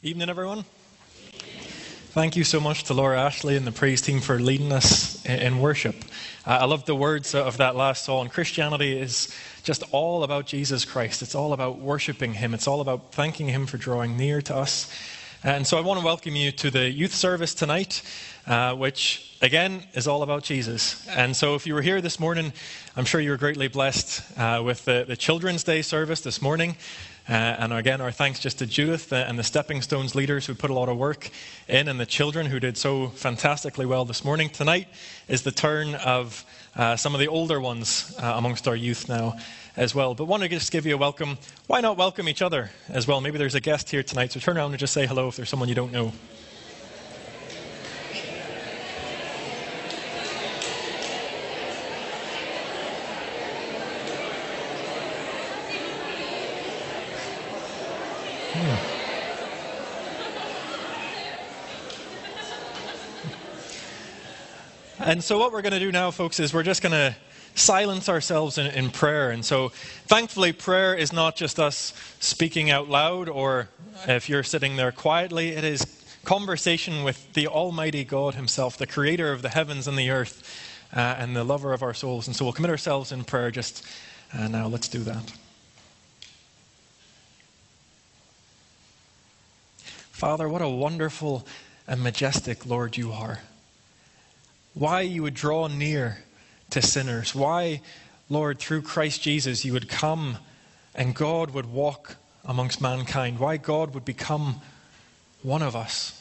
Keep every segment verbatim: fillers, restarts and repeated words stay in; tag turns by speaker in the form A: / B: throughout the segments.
A: Evening, everyone. Thank you so much to Laura Ashley and the praise team for leading us in worship. Uh, I love the words of that last song. Christianity is just all about Jesus Christ. It's all about worshiping Him. It's all about thanking Him for drawing near to us. And so I want to welcome you to the youth service tonight, uh, which, again, is all about Jesus. And so if you were here this morning, I'm sure you were greatly blessed uh, with the, the Children's Day service this morning. Uh, and again, our thanks just to Judith and the Stepping Stones leaders who put a lot of work in, and the children who did so fantastically well this morning. Tonight is the turn of uh, some of the older ones uh, amongst our youth now as well. But want to just give you a welcome. Why not welcome each other as well? Maybe there's a guest here tonight, so turn around and just say hello if there's someone you don't know. And so what we're going to do now, folks, is we're just going to silence ourselves in, in prayer. And so thankfully, prayer is not just us speaking out loud, or if you're sitting there quietly, it is conversation with the Almighty God Himself, the creator of the heavens and the earth, uh, and the lover of our souls. And so we'll commit ourselves in prayer just uh, now. Let's do that. Father, what a wonderful and majestic Lord you are. Why you would draw near to sinners. Why, Lord, through Christ Jesus, you would come and God would walk amongst mankind. Why God would become one of us.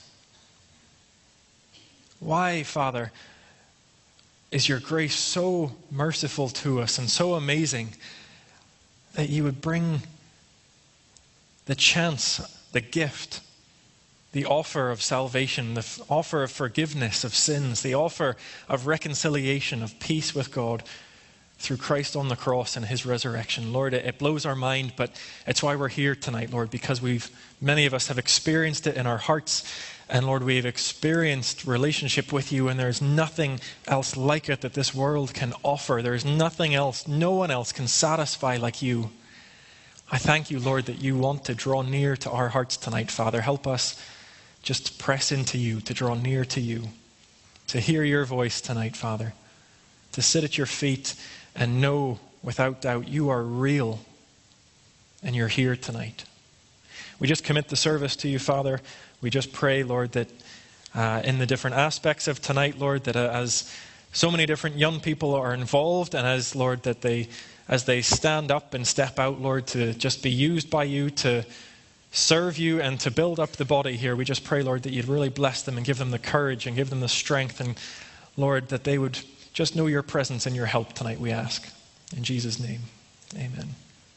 A: Why, Father, is your grace so merciful to us and so amazing that you would bring the chance, the gift, the offer of salvation, the f- offer of forgiveness of sins, the offer of reconciliation, of peace with God through Christ on the cross and His resurrection. Lord, it, it blows our mind, but it's why we're here tonight, Lord, because we've, many of us have experienced it in our hearts. And Lord, we've experienced relationship with you, and there's nothing else like it that this world can offer. There's nothing else, no one else can satisfy like you. I thank you, Lord, that you want to draw near to our hearts tonight, Father. Help us just to press into you, to draw near to you, to hear your voice tonight, Father, to sit at your feet and know without doubt you are real and you're here tonight. We just commit the service to you, Father. We just pray, Lord, that uh, in the different aspects of tonight, Lord, that uh, as so many different young people are involved, and as, Lord, that they, as they stand up and step out, Lord, to just be used by you to serve you and to build up the body here, we just pray, Lord, that you'd really bless them and give them the courage and give them the strength, and Lord, that they would just know your presence and your help tonight, we ask. In Jesus' name, amen.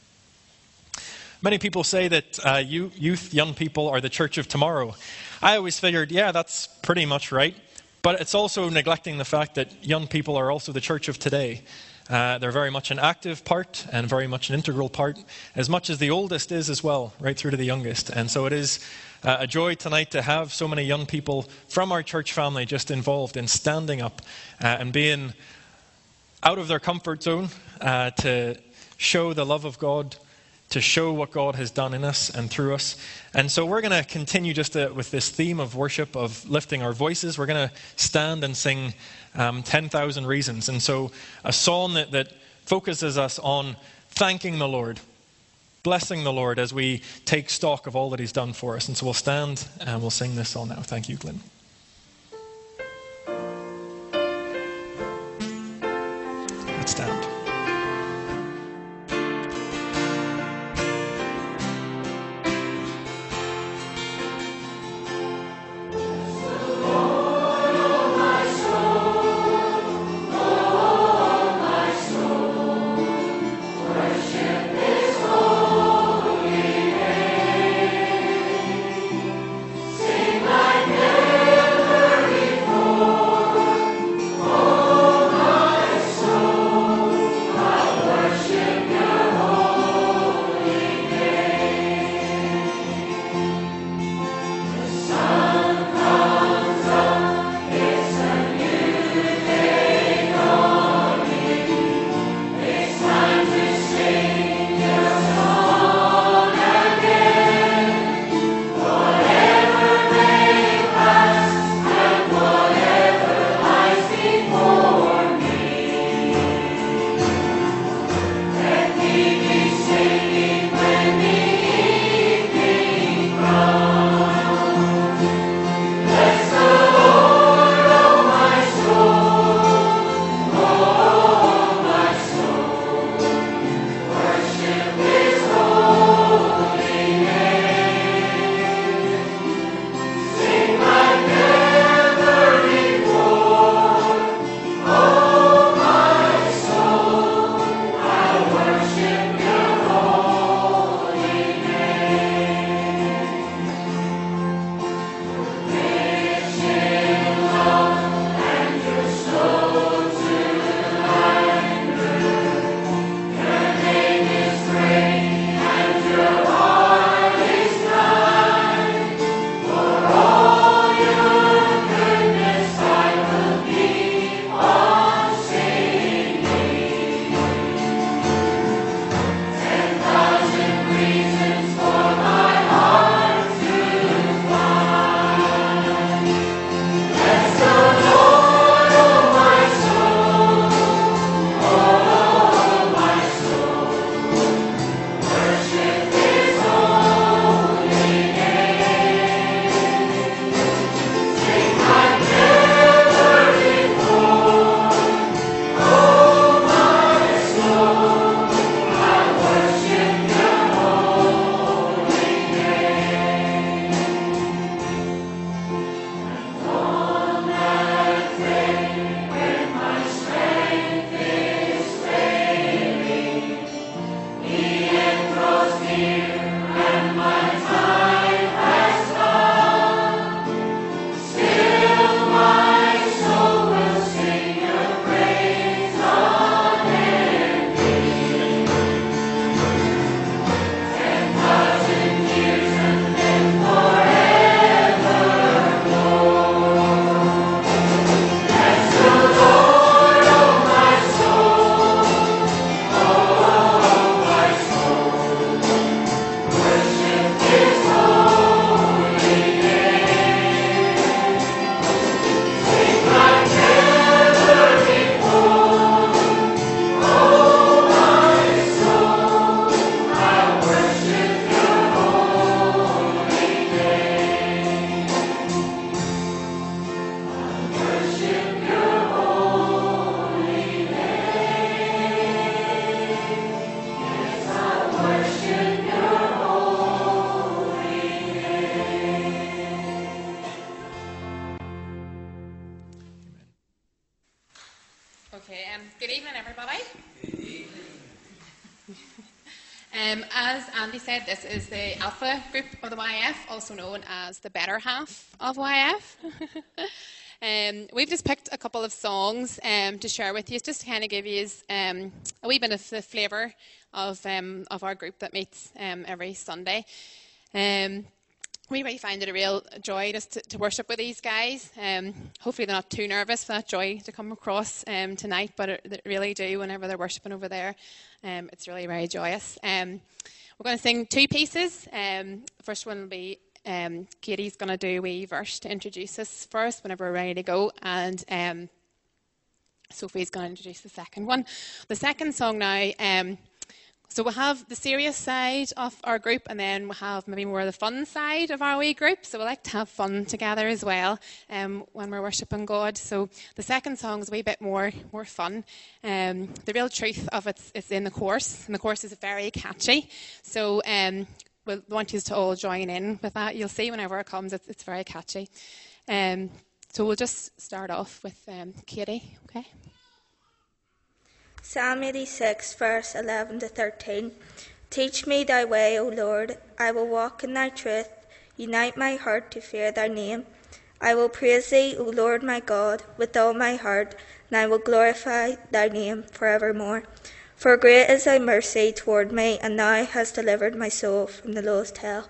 A: Many people say that uh, you, youth, young people are the church of tomorrow. I always figured, yeah, that's pretty much right, but it's also neglecting the fact that young people are also the church of today. Uh, they're very much an active part and very much an integral part, as much as the oldest is as well, right through to the youngest. And so it is uh, a joy tonight to have so many young people from our church family just involved in standing up uh, and being out of their comfort zone uh, to show the love of God, to show what God has done in us and through us. And so we're going to continue just to, with this theme of worship, of lifting our voices. We're going to stand and sing um, ten thousand Reasons. And so a song that, that focuses us on thanking the Lord, blessing the Lord as we take stock of all that He's done for us. And so we'll stand and we'll sing this song now. Thank you, Glenn. Let's stand.
B: My name. Okay, um, good evening, everybody. Good evening. um, as Andy said, this is the Alpha group of the Y F, also known as the better half of Y F. um, we've just picked a couple of songs um, to share with you, just to kind of give you um, a wee bit of the flavour of um, of our group that meets um, every Sunday. Um, We really find it a real joy just to, to worship with these guys. Um, hopefully they're not too nervous for that joy to come across um, tonight, but it, they really do whenever they're worshiping over there. Um, it's really very joyous. Um, we're going to sing two pieces. Um, first one will be um, Katie's going to do a wee verse to introduce us first whenever we're ready to go, and um, Sophie's going to introduce the second one. The second song now... Um, So we'll have the serious side of our group, and then we'll have maybe more of the fun side of our wee group. So we like to have fun together as well um, when we're worshipping God. So the second song is a wee bit more more fun. Um, the real truth of it is in the chorus, and the chorus is very catchy. So um, we'll want you to all join in with that. You'll see whenever it comes, it's, it's very catchy. Um, so we'll just start off with um, Katie, okay?
C: Psalm eighty-six, verse eleven to thirteen. Teach me thy way, O Lord. I will walk in thy truth. Unite my heart to fear thy name. I will praise thee, O Lord my God, with all my heart, and I will glorify thy name forevermore. For great is thy mercy toward me, and thou hast delivered my soul from the lowest hell.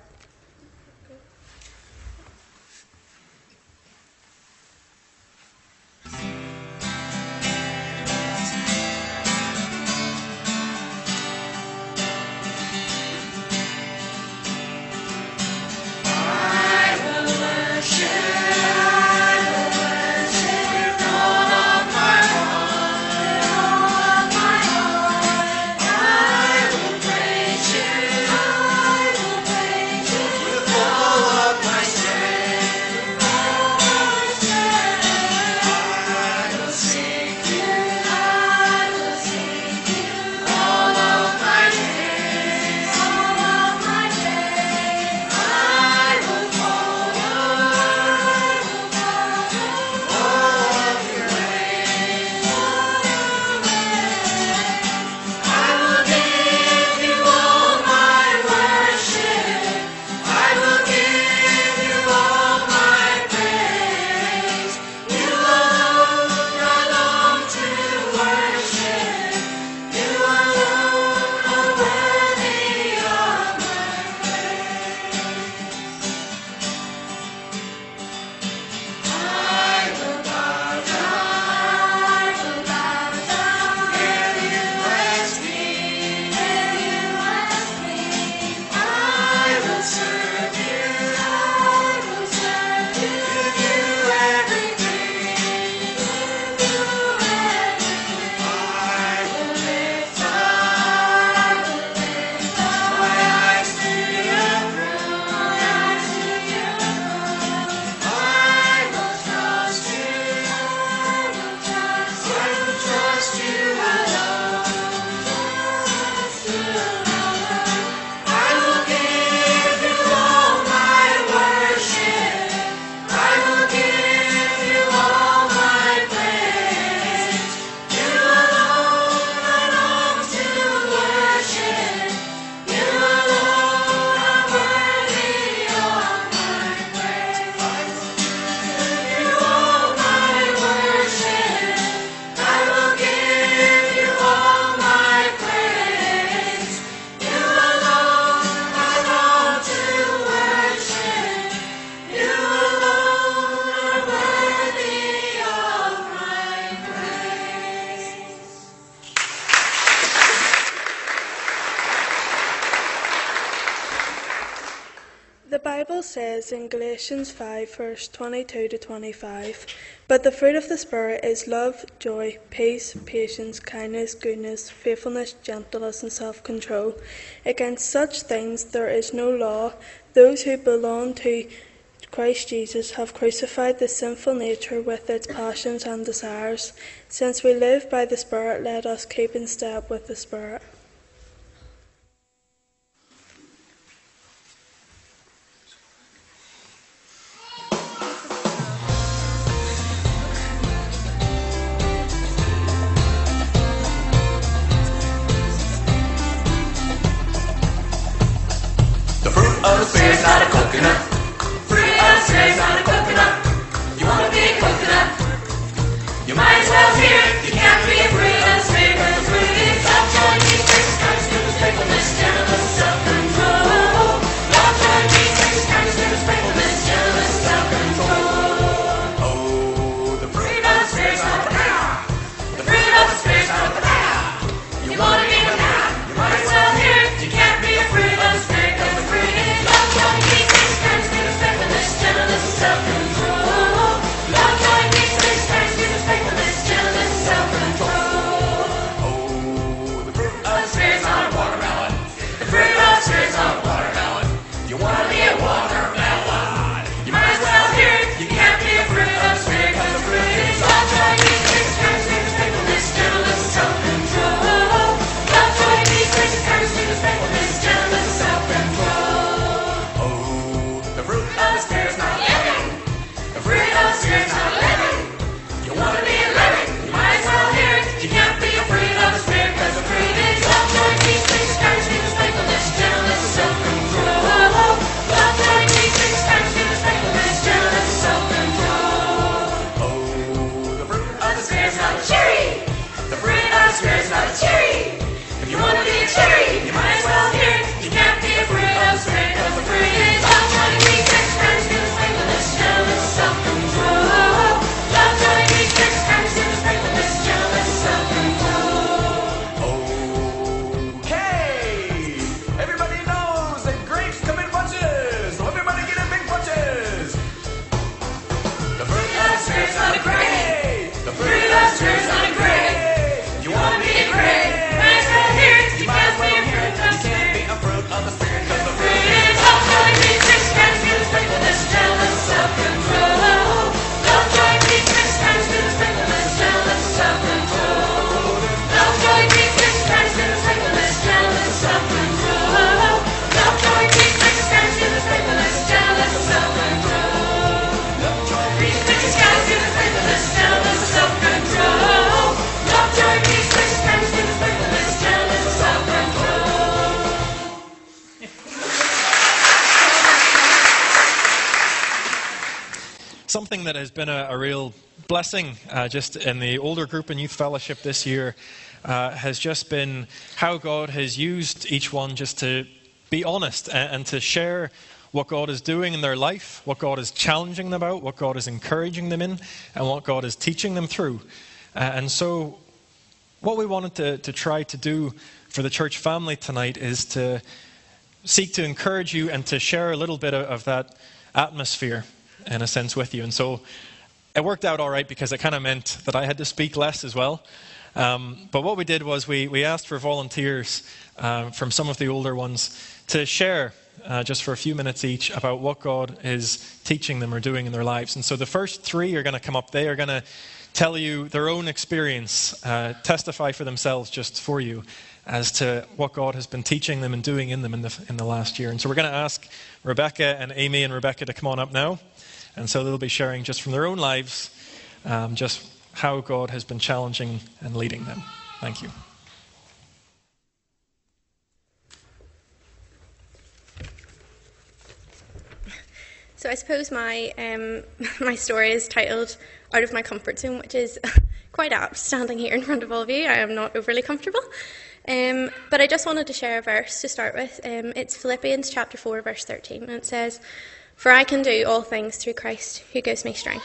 D: The Bible says in Galatians five, verse twenty-two to twenty-five, "But the fruit of the Spirit is love, joy, peace, patience, kindness, goodness, faithfulness, gentleness, and self-control. Against such things there is no law. Those who belong to Christ Jesus have crucified the sinful nature with its passions and desires. Since we live by the Spirit, let us keep in step with the Spirit."
A: something that has been a, a real blessing uh, just in the older group in Youth Fellowship this year uh, has just been how God has used each one just to be honest and, and to share what God is doing in their life, what God is challenging them about, what God is encouraging them in, and what God is teaching them through. Uh, and so what we wanted to, to try to do for the church family tonight is to seek to encourage you and to share a little bit of, of that atmosphere, in a sense, with you. And so it worked out all right because it kind of meant that I had to speak less as well. Um, but what we did was we, we asked for volunteers uh, from some of the older ones to share uh, just for a few minutes each about what God is teaching them or doing in their lives. And so the first three are going to come up. They are going to tell you their own experience, uh, testify for themselves just for you as to what God has been teaching them and doing in them in the, in the last year. And so we're going to ask Rebecca and Amy and Rebecca to come on up now. And so they'll be sharing just from their own lives, um, just how God has been challenging and leading them. Thank you.
E: So I suppose my um, my story is titled Out of My Comfort Zone, which is quite apt standing here in front of all of you. I am not overly comfortable. Um, but I just wanted to share a verse to start with. Um, it's Philippians chapter four, verse thirteen, and it says, "For I can do all things through Christ who gives me strength."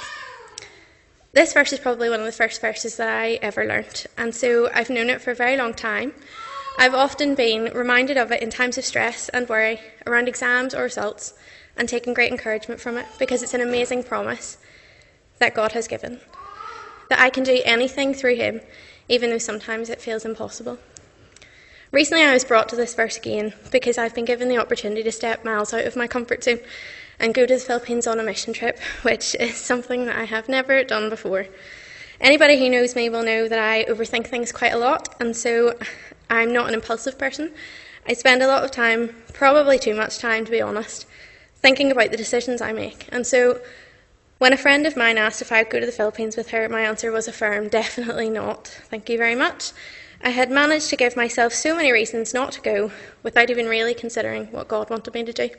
E: This verse is probably one of the first verses that I ever learnt, and so I've known it for a very long time. I've often been reminded of it in times of stress and worry around exams or results, and taken great encouragement from it because it's an amazing promise that God has given, that I can do anything through him, even though sometimes it feels impossible. Recently I was brought to this verse again because I've been given the opportunity to step miles out of my comfort zone and go to the Philippines on a mission trip, which is something that I have never done before. Anybody who knows me will know that I overthink things quite a lot, and so I'm not an impulsive person. I spend a lot of time, probably too much time to be honest, thinking about the decisions I make. And so when a friend of mine asked if I would go to the Philippines with her, my answer was a firm, definitely not. Thank you very much. I had managed to give myself so many reasons not to go without even really considering what God wanted me to do.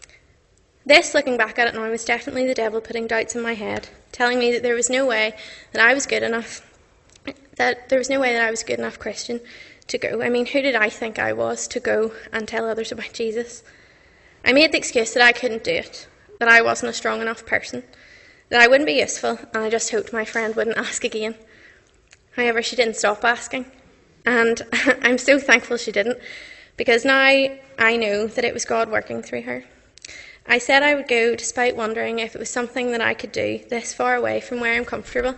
E: This, looking back at it now, was definitely the devil putting doubts in my head, telling me that there was no way that I was good enough, that there was no way that I was a good enough Christian to go. I mean, who did I think I was to go and tell others about Jesus? I made the excuse that I couldn't do it, that I wasn't a strong enough person, that I wouldn't be useful, and I just hoped my friend wouldn't ask again. However, she didn't stop asking. And I'm so thankful she didn't, because now I know that it was God working through her. I said I would go despite wondering if it was something that I could do this far away from where I'm comfortable.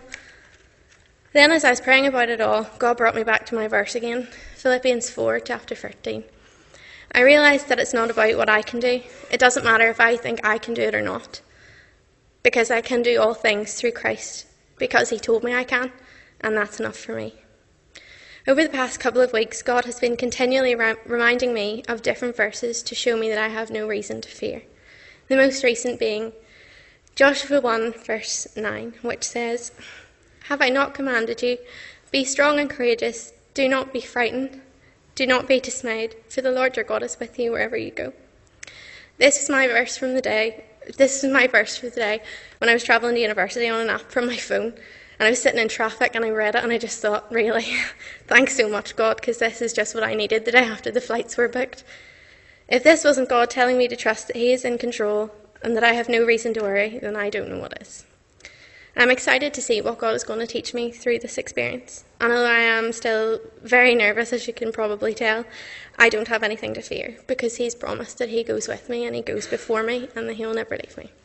E: Then as I was praying about it all, God brought me back to my verse again, Philippians four, chapter thirteen. I realised that it's not about what I can do. It doesn't matter if I think I can do it or not, because I can do all things through Christ, because he told me I can, and that's enough for me. Over the past couple of weeks, God has been continually ra- reminding me of different verses to show me that I have no reason to fear. The most recent being Joshua one, verse nine, which says, "Have I not commanded you? Be strong and courageous. Do not be frightened. Do not be dismayed, for the Lord your God is with you wherever you go." This is my verse from the day. This is my verse for the day when I was travelling to university on an app from my phone. And I was sitting in traffic and I read it and I just thought, really, thanks so much, God, because this is just what I needed the day after the flights were booked. If this wasn't God telling me to trust that he is in control and that I have no reason to worry, then I don't know what is. I'm excited to see what God is going to teach me through this experience. And although I am still very nervous, as you can probably tell, I don't have anything to fear because he's promised that he goes with me and he goes before me and that he'll never leave me.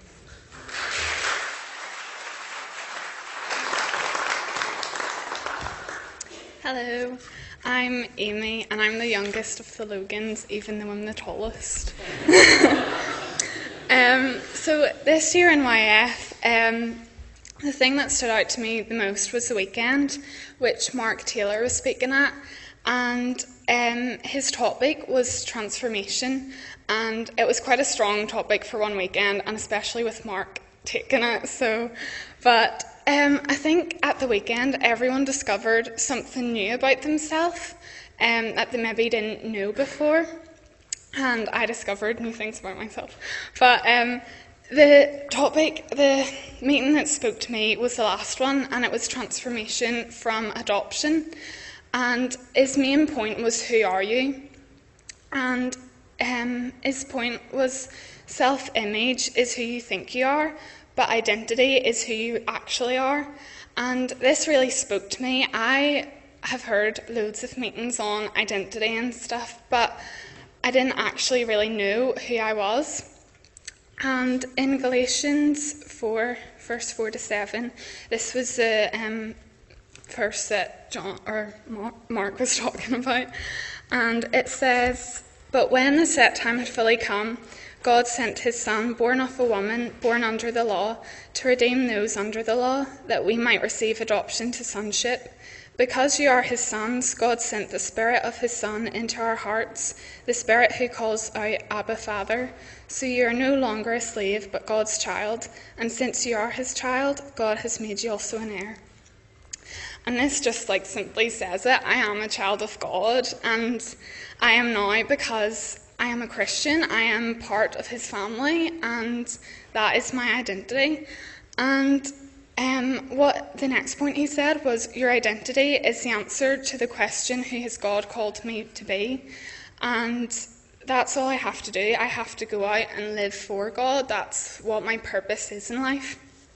F: Hello, I'm Amy and I'm the youngest of the Logans, even though I'm the tallest. um, so this year in Y F, um, the thing that stood out to me the most was the weekend, which Mark Taylor was speaking at, and um, his topic was transformation, and it was quite a strong topic for one weekend, and especially with Mark taking it. So, but um, I think at the weekend everyone discovered something new about themselves um, that they maybe didn't know before, and I discovered new things about myself. But um, the topic, the meeting that spoke to me was the last one, and it was transformation from adoption. And his main point was, who are you? And um, his point was, self-image is who you think you are, but identity is who you actually are. And this really spoke to me. I have heard loads of meetings on identity and stuff, but I didn't actually really know who I was. And in Galatians four, verse four to seven, this was the um, verse that John or Mark was talking about, and it says, "But when the set time had fully come, God sent his Son, born of a woman, born under the law, to redeem those under the law, that we might receive adoption to sonship. Because you are his sons, God sent the Spirit of his Son into our hearts, the Spirit who calls out, Abba, Father. So you are no longer a slave, but God's child. And since you are his child, God has made you also an heir." And this just like simply says it. I am a child of God, and I am now because I am a Christian. I am part of his family, and that is my identity. And Um, what the next point he said was, your identity is the answer to the question, who has God called me to be? And that's all I have to do. I have to go out and live for God. That's what my purpose is in life.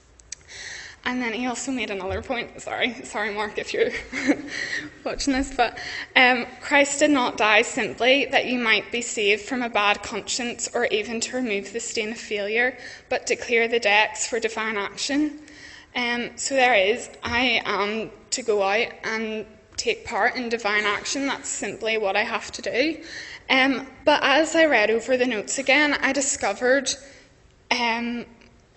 F: And then he also made another point. Sorry, sorry, Mark, if you're watching this. But um, Christ did not die simply that you might be saved from a bad conscience or even to remove the stain of failure, but to clear the decks for divine action. Um, so there is, I am to go out and take part in divine action. That's simply what I have to do. Um, but as I read over the notes again, I discovered um,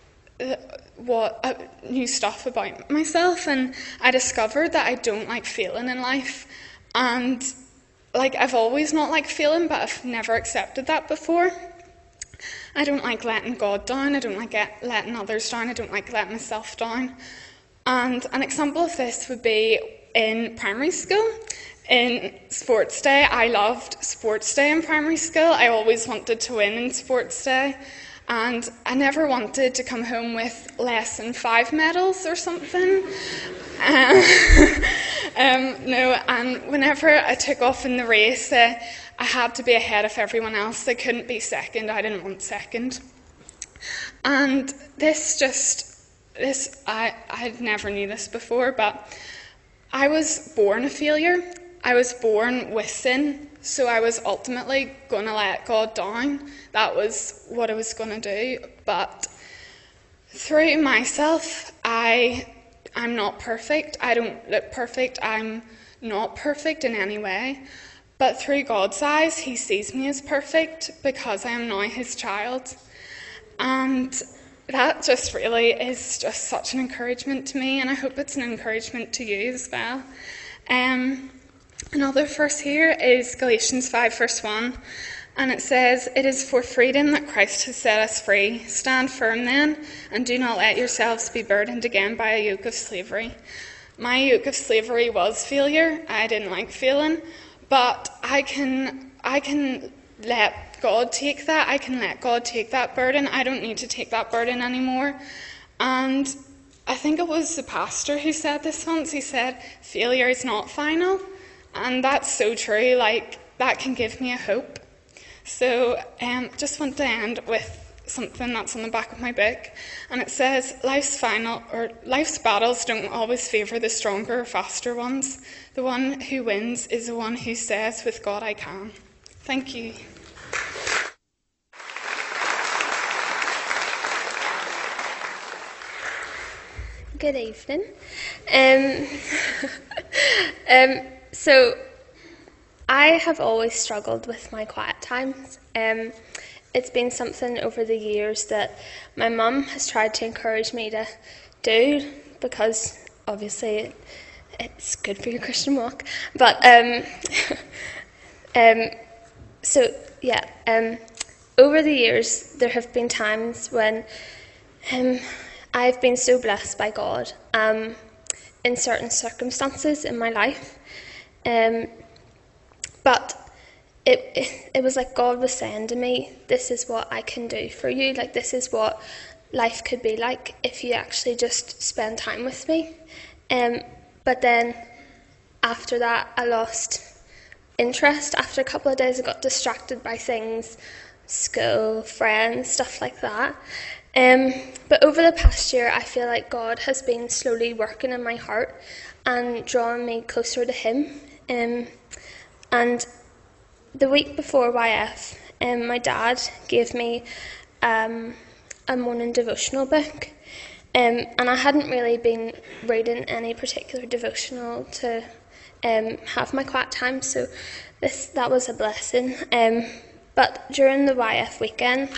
F: what uh, new stuff about myself, and I discovered that I don't like failing in life. And like I've always not liked failing, but I've never accepted that before. I don't like letting God down, I don't like get, letting others down, I don't like letting myself down. And an example of this would be in primary school. In sports day, I loved sports day in primary school. I always wanted to win in sports day. And I never wanted to come home with less than five medals or something. Um, um, no, and whenever I took off in the race, uh, I had to be ahead of everyone else. I couldn't be second. I didn't want second. And this just, this I, I never knew this before, but I was born a failure. I was born with sin, so I was ultimately going to let God down. That was what I was going to do. But through myself, I, I'm not perfect. I don't look perfect. I'm not perfect in any way. But through God's eyes, he sees me as perfect because I am now his child. And that just really is just such an encouragement to me, and I hope it's an encouragement to you as well. Um, another verse here is Galatians five, verse one, and it says, "It is for freedom that Christ has set us free. Stand firm then, and do not let yourselves be burdened again by a yoke of slavery." My yoke of slavery was failure. I didn't like failing. But I can I can let God take that. I can let God take that burden. I don't need to take that burden anymore. And I think it was the pastor who said this once. He said, failure is not final. And that's so true. Like, that can give me a hope. So um, just want to end with something that's on the back of my book, and it says, life's final or life's battles don't always favour the stronger or faster ones. The one who wins is the one who says, with God I can. Thank you.
E: Good evening. Um, um, so I have always struggled with my quiet times. Um, It's been something over the years that my mum has tried to encourage me to do, because obviously it, it's good for your Christian walk. But um, um, so yeah, um, over the years there have been times when um, I've been so blessed by God um, in certain circumstances in my life, um, but it, it it was like God was saying to me, this is what I can do for you. Like, this is what life could be like if you actually just spend time with me. Um, but then after that, I lost interest. After a couple of days, I got distracted by things, school, friends, stuff like that. Um, but over the past year, I feel like God has been slowly working in my heart and drawing me closer to Him. Um, and the week before Y F, um, my dad gave me um, a morning devotional book. Um, and I hadn't really been reading any particular devotional to um, have my quiet time, so this that was a blessing. Um, but during the Y F weekend,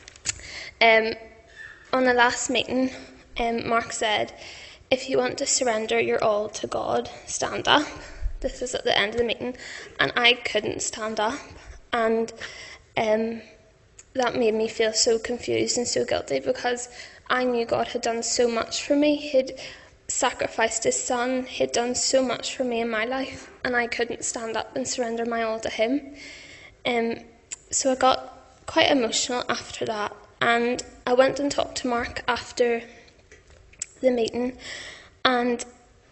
E: um, on the last meeting, um, Mark said, if you want to surrender your all to God, stand up. This was at the end of the meeting, and I couldn't stand up, and um, that made me feel so confused and so guilty, because I knew God had done so much for me. He'd sacrificed His Son. He'd done so much for me in my life, and I couldn't stand up and surrender my all to Him. Um, so I got quite emotional after that, and I went and talked to Mark after the meeting, and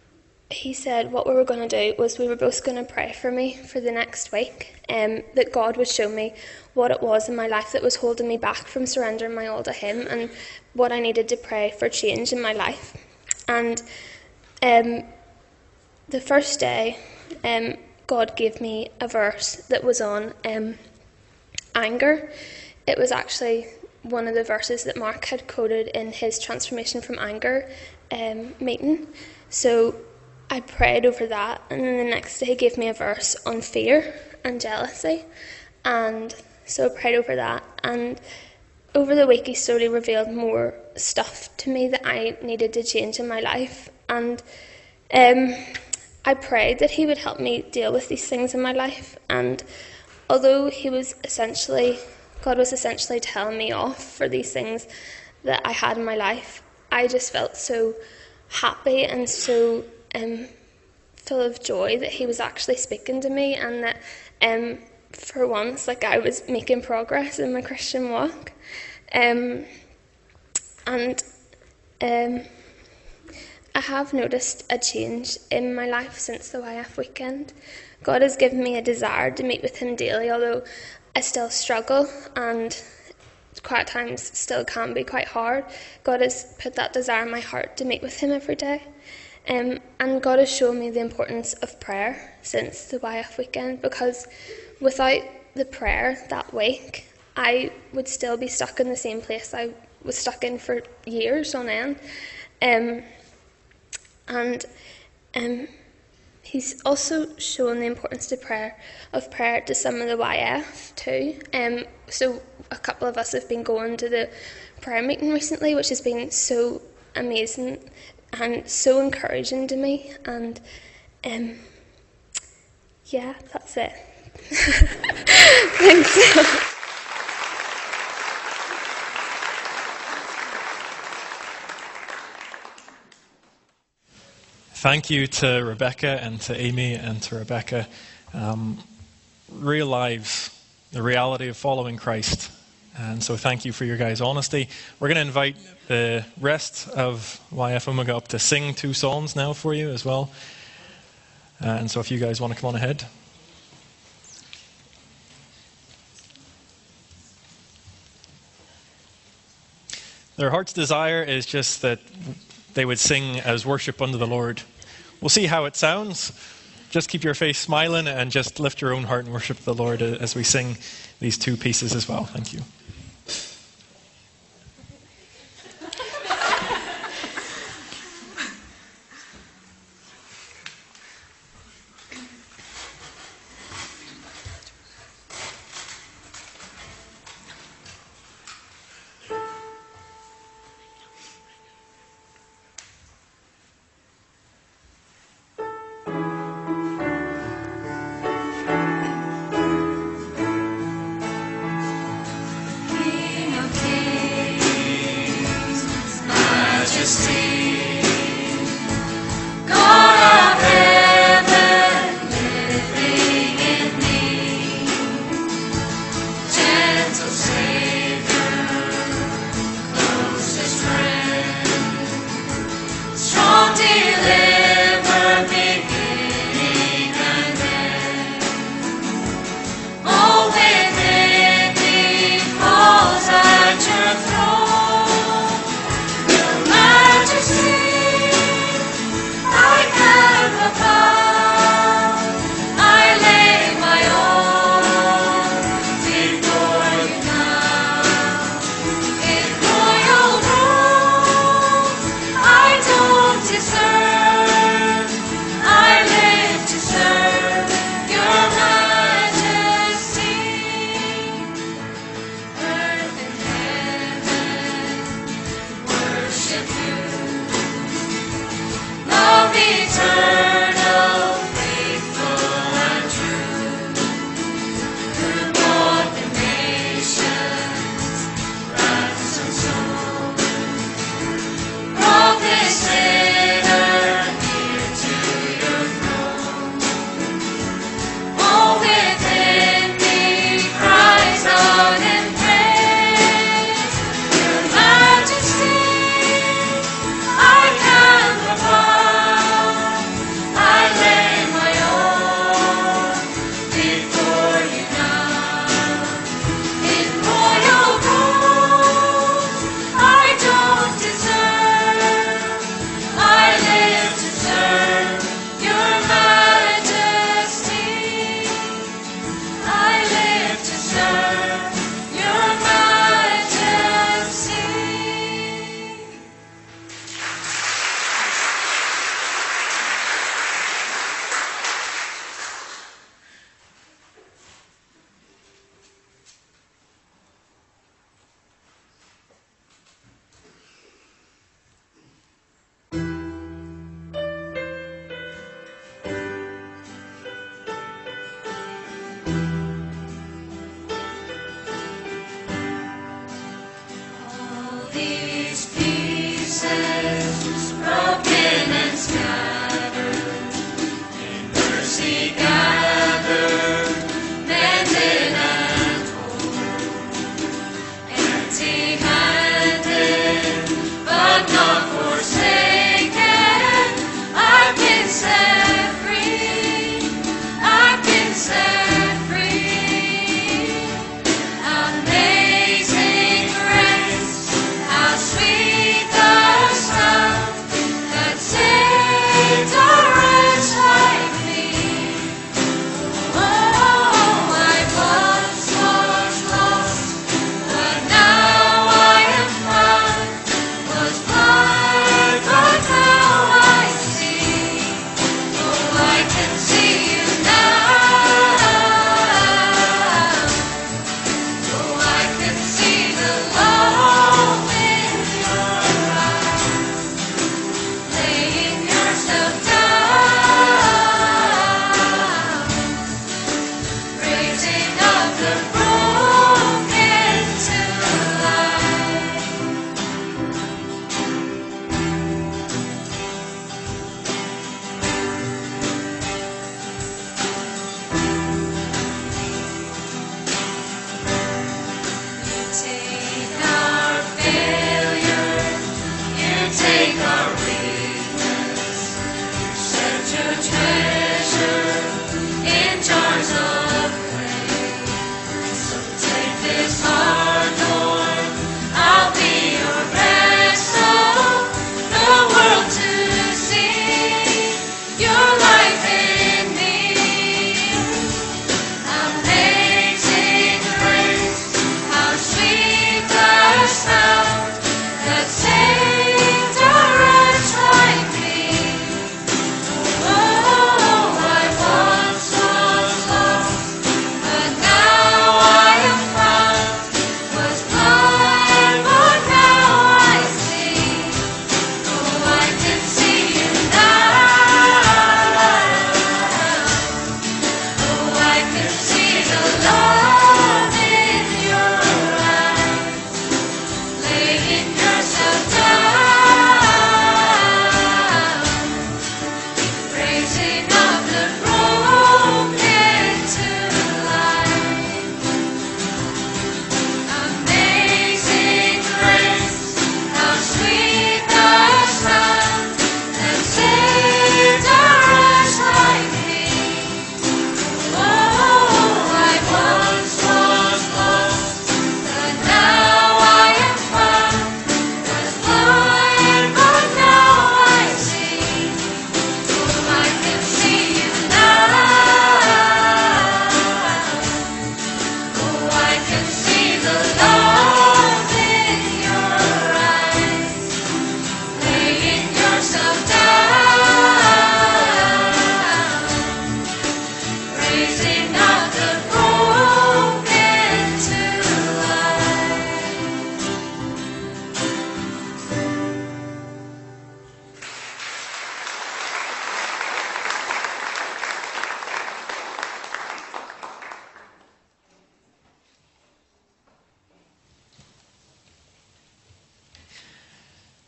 E: he said what we were going to do was we were both going to pray for me for the next week, um, that God would show me what it was in my life that was holding me back from surrendering my all to Him, and what I needed to pray for change in my life. And um, the first day, um, God gave me a verse that was on um, anger. It was actually one of the verses that Mark had quoted in his Transformation from Anger um, meeting. So I prayed over that, and then the next day He gave me a verse on fear and jealousy, and so I prayed over that. And over the week He slowly revealed more stuff to me that I needed to change in my life, and um, I prayed that He would help me deal with these things in my life. And although He was essentially, God was essentially telling me off for these things that I had in my life, I just felt so happy and so um, full of joy that He was actually speaking to me, and that um, for once, like, I was making progress in my Christian walk. Um, and um, I have noticed a change in my life since the Y F weekend. God has given me a desire to meet with Him daily, although I still struggle, and quite at times still can be quite hard. God has put that desire in my heart to meet with Him every day. Um, and God has shown me the importance of prayer since the Y F weekend, because without the prayer that week, I would still be stuck in the same place I was stuck in for years on end. Um, and um, He's also shown the importance of prayer, of prayer to some of the Y F too. Um, so a couple of us have been going to the prayer meeting recently, which has been so amazing and so encouraging to me. And um, yeah, that's it. Thanks.
A: Thank you to Rebecca and to Amy and to Rebecca. Um, real lives, the reality of following Christ. And so thank you for your guys' honesty. We're going to invite the rest of Y F Omega up to sing two songs now for you as well. Uh, and so if you guys want to come on ahead. Their heart's desire is just that they would sing as worship unto the Lord. We'll see how it sounds. Just keep your face smiling and just lift your own heart and worship the Lord as we sing these two pieces as well. Thank you.
G: Sweet the sound that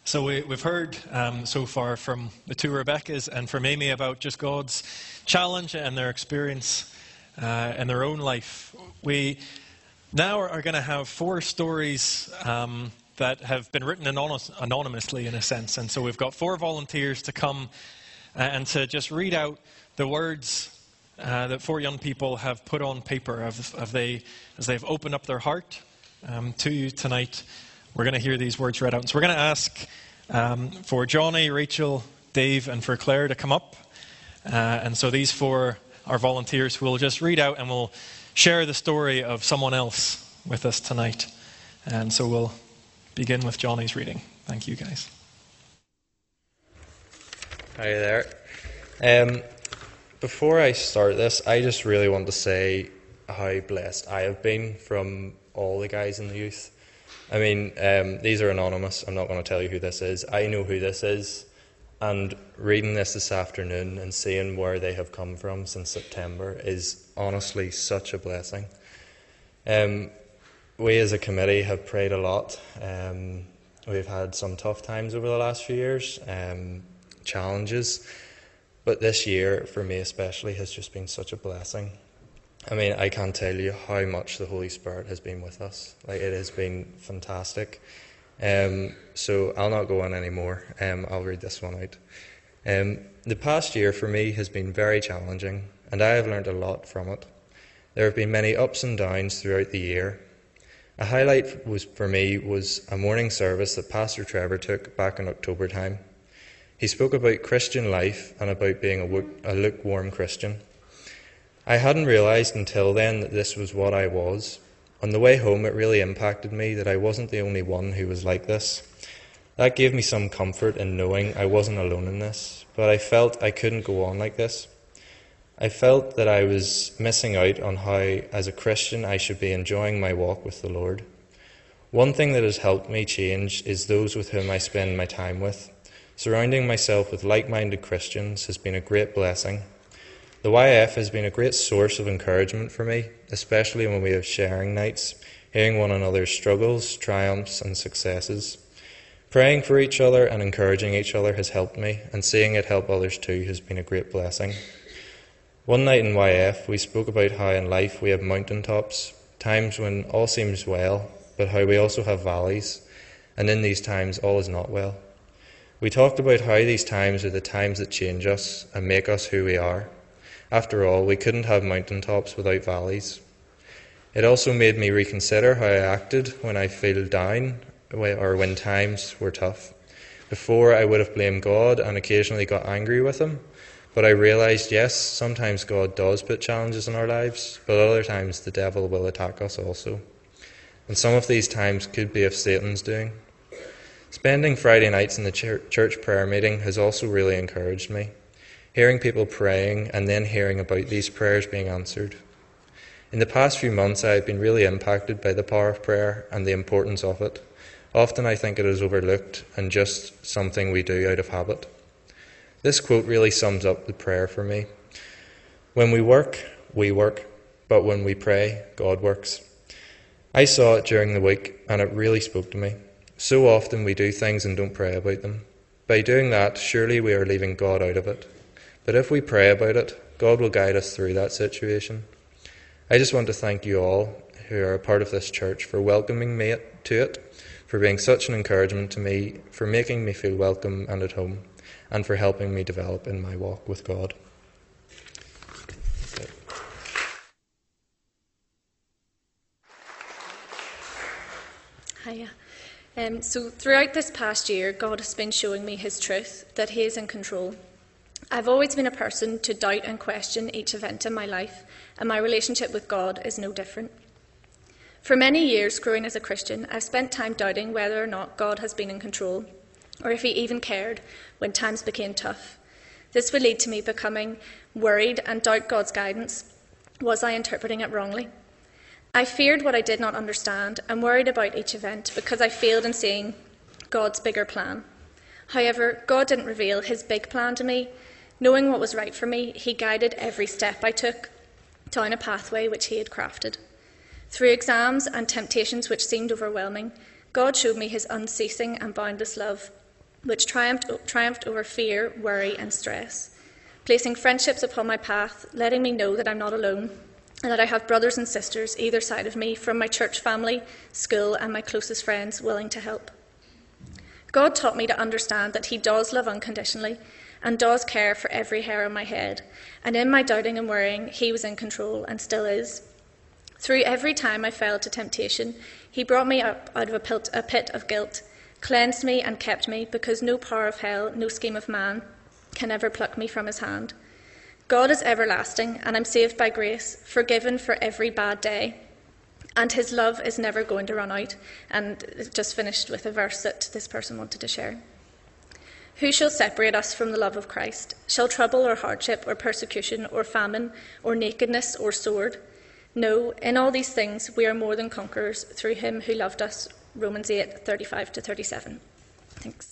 A: So we, we've heard um, so far from the two Rebeccas and from Amy about just God's challenge and their experience uh, in their own life. We now are going to have four stories um, that have been written anonymous, anonymously in a sense. And so we've got four volunteers to come uh, and to just read out the words uh, that four young people have put on paper as, as, they, as they've opened up their heart um, to you tonight. We're going to hear these words read out. And so we're going to ask um, for Johnny, Rachel, Dave, and for Claire to come up. Uh, and so these four are volunteers who will just read out and will share the story of someone else with us tonight. And so we'll begin with Johnny's reading. Thank you, guys.
G: Hi there. Um, before I start this, I just really want to say how blessed I have been from all the guys in the youth. I mean, um, these are anonymous. I'm not going to tell you who this is. I know who this is. And reading this this afternoon and seeing where they have come from since September is honestly such a blessing. Um, we as a committee have prayed a lot. Um, we've had some tough times over the last few years, um, challenges. But this year, for me especially, has just been such a blessing. I mean, I can't tell you how much the Holy Spirit has been with us. Like, it has been fantastic. Um, so I'll not go on anymore. Um, I'll read this one out. Um, the past year for me has been very challenging, and I have learned a lot from it. There have been many ups and downs throughout the year. A highlight was for me was a morning service that Pastor Trevor took back in October time. He spoke about Christian life and about being a, a lukewarm Christian. I hadn't realised until then that this was what I was. On the way home, it really impacted me that I wasn't the only one who was like this. That gave me some comfort in knowing I wasn't alone in this, but I felt I couldn't go on like this. I felt that I was missing out on how, as a Christian, I should be enjoying my walk with the Lord. One thing that has helped me change is those with whom I spend my time with. Surrounding myself with like-minded Christians has been a great blessing. The Y F has been a great source of encouragement for me, especially when we have sharing nights, hearing one another's struggles, triumphs and successes. Praying for each other and encouraging each other has helped me, and seeing it help others too has been a great blessing. One night in Y F, we spoke about how in life we have mountaintops, times when all seems well, but how we also have valleys, and in these times all is not well. We talked about how these times are the times that change us and make us who we are. After all, we couldn't have mountaintops without valleys. It also made me reconsider how I acted when I feel down or when times were tough. Before, I would have blamed God and occasionally got angry with him, but I realised, yes, sometimes God does put challenges in our lives, but other times the devil will attack us also. And some of these times could be of Satan's doing. Spending Friday nights in the church prayer meeting has also really encouraged me. Hearing people praying and then hearing about these prayers being answered. In the past few months, I have been really impacted by the power of prayer and the importance of it. Often I think it is overlooked and just something we do out of habit. This quote really sums up the prayer for me. When we work, we work, but when we pray, God works. I saw it during the week and it really spoke to me. So often we do things and don't pray about them. By doing that, surely we are leaving God out of it. But if we pray about it, God will guide us through that situation. I just want to thank you all who are a part of this church for welcoming me to it, for being such an encouragement to me, for making me feel welcome and at home, and for helping me develop in my walk with God.
E: Hiya. Um, so throughout this past year, God has been showing me his truth, that he is in control. I've always been a person to doubt and question each event in my life, and my relationship with God is no different. For many years, growing as a Christian, I've spent time doubting whether or not God has been in control, or if he even cared when times became tough. This would lead to me becoming worried and doubt God's guidance. Was I interpreting it wrongly? I feared what I did not understand and worried about each event because I failed in seeing God's bigger plan. However, God didn't reveal his big plan to me. Knowing what was right for me, he guided every step I took down a pathway which he had crafted. Through exams and temptations which seemed overwhelming, God showed me his unceasing and boundless love which triumphed, triumphed over fear, worry, and stress, placing friendships upon my path, letting me know that I'm not alone, and that I have brothers and sisters either side of me, from my church family, school, and my closest friends willing to help. God taught me to understand that he does love unconditionally and does care for every hair on my head, and in my doubting and worrying, he was in control and still is. Through every time I fell to temptation, he brought me up out of a pit, a pit of guilt, cleansed me and kept me, because no power of hell, no scheme of man, can ever pluck me from his hand. God is everlasting, and I'm saved by grace, forgiven for every bad day, and his love is never going to run out. And it just finished with a verse that this person wanted to share. Who shall separate us from the love of Christ? Shall trouble or hardship or persecution or famine or nakedness or sword? No, in all these things we are more than conquerors through him who loved us. Romans eight, thirty-five to thirty-seven. Thanks.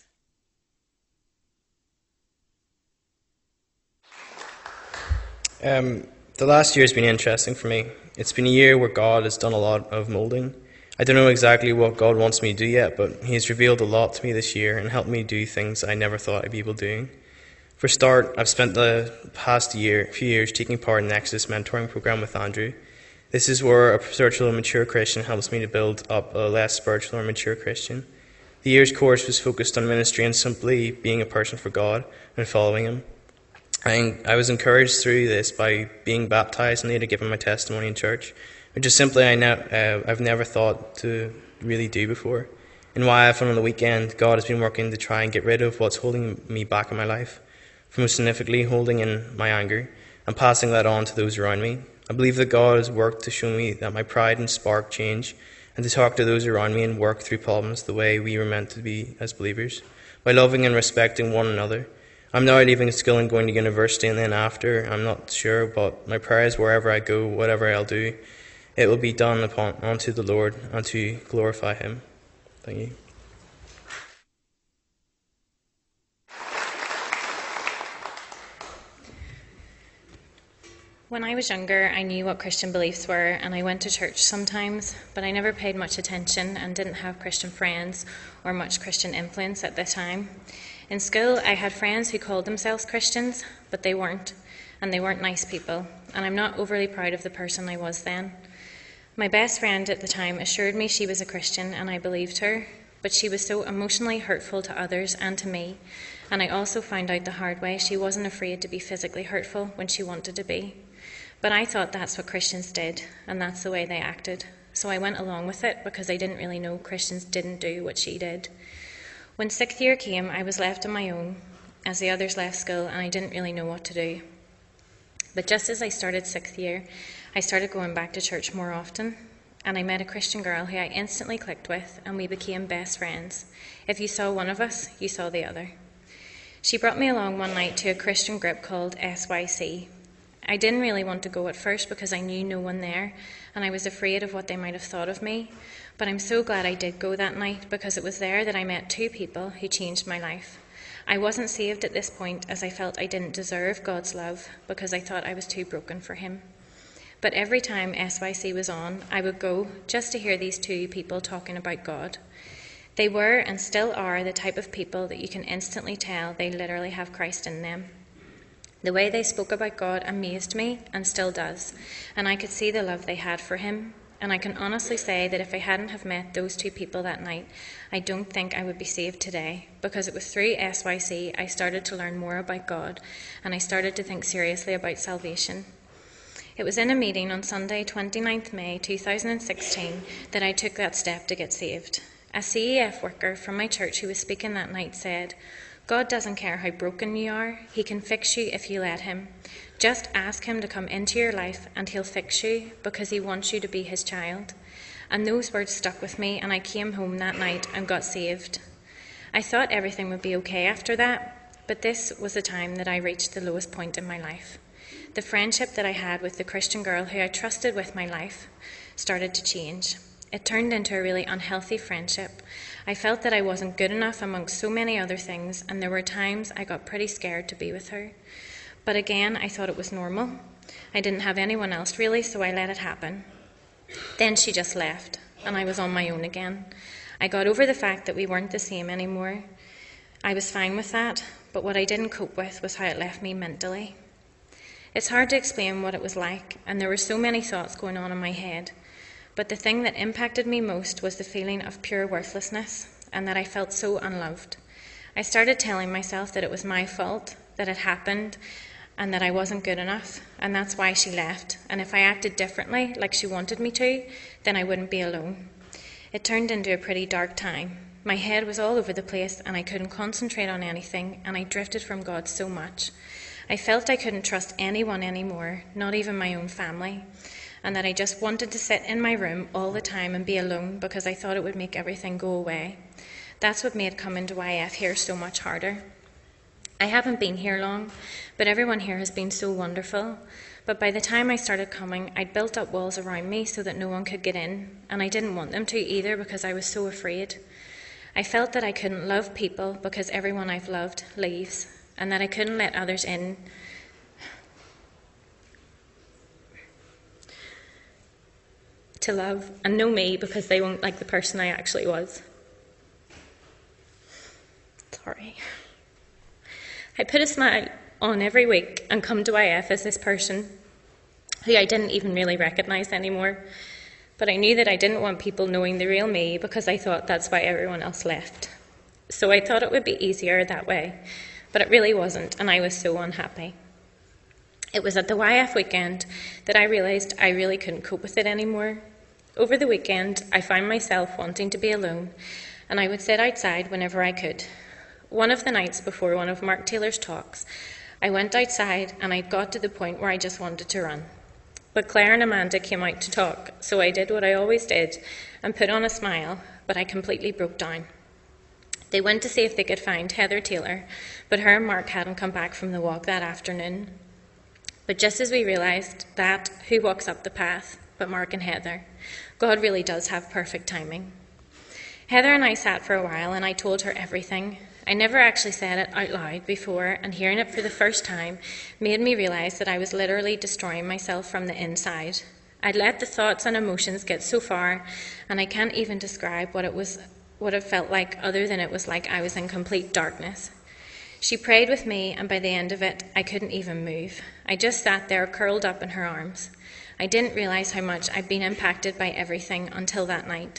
H: Um, the last year has been interesting for me. It's been a year where God has done a lot of moulding. I don't know exactly what God wants me to do yet, but he has revealed a lot to me this year and helped me do things I never thought I'd be able to do. For a start, I've spent the past year, few years taking part in the Exodus mentoring program with Andrew. This is where a spiritual and mature Christian helps me to build up a less spiritual or mature Christian. The year's course was focused on ministry and simply being a person for God and following him. I, I was encouraged through this by being baptised and later giving my testimony in church, which is simply I ne- uh, I've never thought to really do before. In Y F and on the weekend, God has been working to try and get rid of what's holding me back in my life, most significantly holding in my anger and passing that on to those around me. I believe that God has worked to show me that my pride and spark change, and to talk to those around me and work through problems the way we were meant to be as believers, by loving and respecting one another. I'm now leaving school and going to university, and then after, I'm not sure, but my prayer is wherever I go, whatever I'll do, it will be done upon unto the Lord and to glorify him. Thank you.
I: When I was younger, I knew what Christian beliefs were, and I went to church sometimes, but I never paid much attention and didn't have Christian friends or much Christian influence at the time. In school, I had friends who called themselves Christians, but they weren't, and they weren't nice people, and I'm not overly proud of the person I was then. My best friend at the time assured me she was a Christian, and I believed her, but she was so emotionally hurtful to others and to me, and I also found out the hard way she wasn't afraid to be physically hurtful when she wanted to be. But I thought that's what Christians did, and that's the way they acted, so I went along with it because I didn't really know Christians didn't do what she did. When sixth year came, I was left on my own, as the others left school, and I didn't really know what to do. But just as I started sixth year, I started going back to church more often, and I met a Christian girl who I instantly clicked with, and we became best friends. If you saw one of us, you saw the other. She brought me along one night to a Christian group called S Y C. I didn't really want to go at first because I knew no one there, and I was afraid of what they might have thought of me. But I'm so glad I did go that night, because it was there that I met two people who changed my life. I wasn't saved at this point, as I felt I didn't deserve God's love, because I thought I was too broken for him. But every time S Y C was on, I would go just to hear these two people talking about God. They were and still are the type of people that you can instantly tell they literally have Christ in them. The way they spoke about God amazed me, and still does, and I could see the love they had for him. And I can honestly say that if I hadn't have met those two people that night, I don't think I would be saved today, because it was through S Y C I started to learn more about God, and I started to think seriously about salvation. It was in a meeting on Sunday, twenty-ninth May two thousand sixteen, that I took that step to get saved. A C E F worker from my church who was speaking that night said, "God doesn't care how broken you are, he can fix you if you let him. Just ask him to come into your life and he'll fix you, because he wants you to be his child." And those words stuck with me, and I came home that night and got saved. I thought everything would be okay after that, but this was the time that I reached the lowest point in my life. The friendship that I had with the Christian girl who I trusted with my life started to change. It turned into a really unhealthy friendship. I felt that I wasn't good enough amongst so many other things, and there were times I got pretty scared to be with her. But again, I thought it was normal. I didn't have anyone else really, so I let it happen. Then she just left, and I was on my own again. I got over the fact that we weren't the same anymore. I was fine with that, but what I didn't cope with was how it left me mentally. It's hard to explain what it was like, and there were so many thoughts going on in my head, but the thing that impacted me most was the feeling of pure worthlessness, and that I felt so unloved. I started telling myself that it was my fault, that it happened, and that I wasn't good enough, and that's why she left, and if I acted differently, like she wanted me to, then I wouldn't be alone. It turned into a pretty dark time. My head was all over the place, and I couldn't concentrate on anything, and I drifted from God so much. I felt I couldn't trust anyone anymore, not even my own family, and that I just wanted to sit in my room all the time and be alone because I thought it would make everything go away. That's what made coming to Y F here so much harder. I haven't been here long, but everyone here has been so wonderful. But by the time I started coming, I'd built up walls around me so that no one could get in, and I didn't want them to either because I was so afraid. I felt that I couldn't love people because everyone I've loved leaves, and that I couldn't let others in to love and know me because they won't like the person I actually was. Sorry. I put a smile on every week and come to Y F as this person who I didn't even really recognise anymore. But I knew that I didn't want people knowing the real me because I thought that's why everyone else left. So I thought it would be easier that way, but it really wasn't, and I was so unhappy. It was at the Y F weekend that I realised I really couldn't cope with it anymore. Over the weekend, I found myself wanting to be alone, and I would sit outside whenever I could. One of the nights before one of Mark Taylor's talks, I went outside and I got to the point where I just wanted to run. But Claire and Amanda came out to talk, so I did what I always did and put on a smile, but I completely broke down. They went to see if they could find Heather Taylor, but her and Mark hadn't come back from the walk that afternoon. But just as we realised that, who walks up the path but Mark and Heather? God really does have perfect timing. Heather and I sat for a while and I told her everything. I never actually said it out loud before, and hearing it for the first time made me realise that I was literally destroying myself from the inside. I'd let the thoughts and emotions get so far, and I can't even describe what it was, what it felt like, other than it was like I was in complete darkness. She prayed with me, and by the end of it, I couldn't even move. I just sat there curled up in her arms. I didn't realise how much I'd been impacted by everything until that night.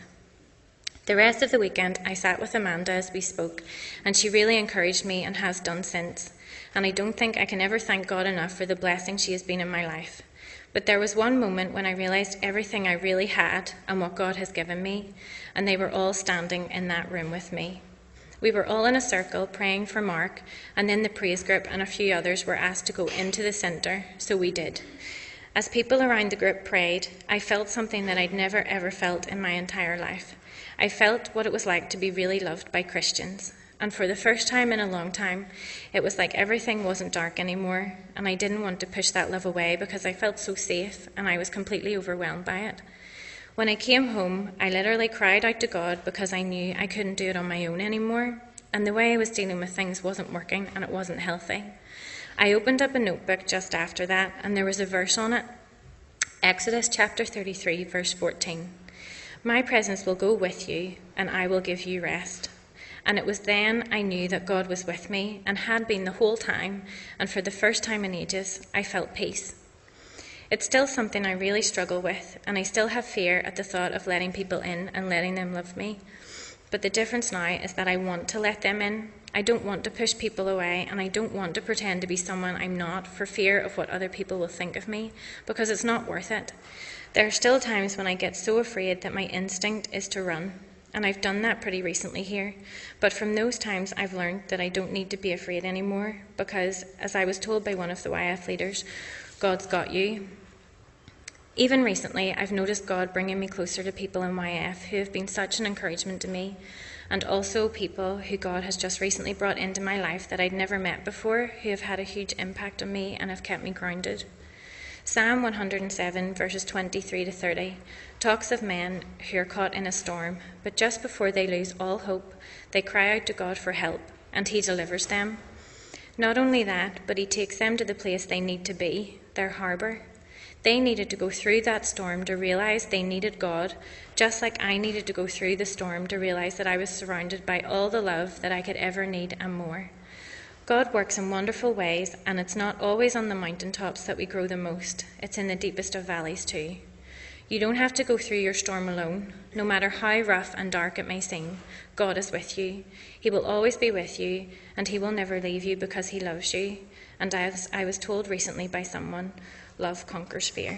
I: The rest of the weekend, I sat with Amanda as we spoke, and she really encouraged me and has done since. And I don't think I can ever thank God enough for the blessing she has been in my life. But there was one moment when I realised everything I really had and what God has given me, and they were all standing in that room with me. We were all in a circle praying for Mark, and then the praise group and a few others were asked to go into the centre, so we did. As people around the group prayed, I felt something that I'd never ever felt in my entire life. I felt what it was like to be really loved by Christians, and for the first time in a long time, it was like everything wasn't dark anymore, and I didn't want to push that love away because I felt so safe, and I was completely overwhelmed by it. When I came home, I literally cried out to God because I knew I couldn't do it on my own anymore, and the way I was dealing with things wasn't working, and it wasn't healthy. I opened up a notebook just after that, and there was a verse on it, Exodus chapter thirty-three, verse fourteen. My presence will go with you, and I will give you rest. And it was then I knew that God was with me, and had been the whole time, and for the first time in ages, I felt peace. It's still something I really struggle with, and I still have fear at the thought of letting people in and letting them love me. But the difference now is that I want to let them in. I don't want to push people away, and I don't want to pretend to be someone I'm not for fear of what other people will think of me, because it's not worth it. There are still times when I get so afraid that my instinct is to run, and I've done that pretty recently here. But from those times, I've learned that I don't need to be afraid anymore, because, as I was told by one of the Y F leaders, God's got you. Even recently, I've noticed God bringing me closer to people in Y F who have been such an encouragement to me, and also people who God has just recently brought into my life that I'd never met before, who have had a huge impact on me and have kept me grounded. Psalm one hundred seven, verses twenty-three to thirty, talks of men who are caught in a storm, but just before they lose all hope, they cry out to God for help, and he delivers them. Not only that, but he takes them to the place they need to be, their harbour. They needed to go through that storm to realize they needed God, just like I needed to go through the storm to realize that I was surrounded by all the love that I could ever need and more. God works in wonderful ways, and it's not always on the mountaintops that we grow the most. It's in the deepest of valleys too. You don't have to go through your storm alone. No matter how rough and dark it may seem, God is with you. He will always be with you, and he will never leave you because he loves you. And as I was told recently by someone, love conquers fear.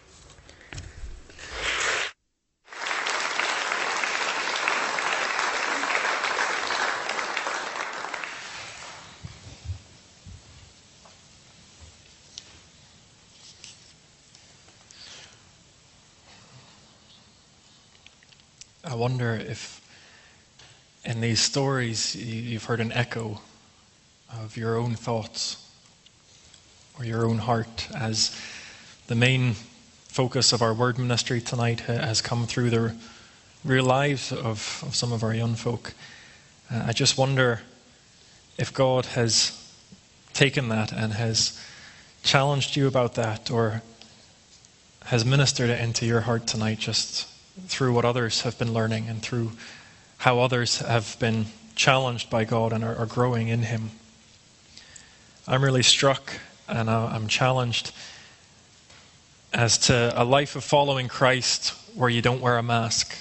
A: I wonder if in these stories you've heard an echo of your own thoughts or your own heart, as the main focus of our word ministry tonight has come through the real lives of, of some of our young folk. Uh, I just wonder if God has taken that and has challenged you about that, or has ministered it into your heart tonight, just through what others have been learning and through how others have been challenged by God and are, are growing in him. I'm really struck and I'm challenged as to a life of following Christ where you don't wear a mask.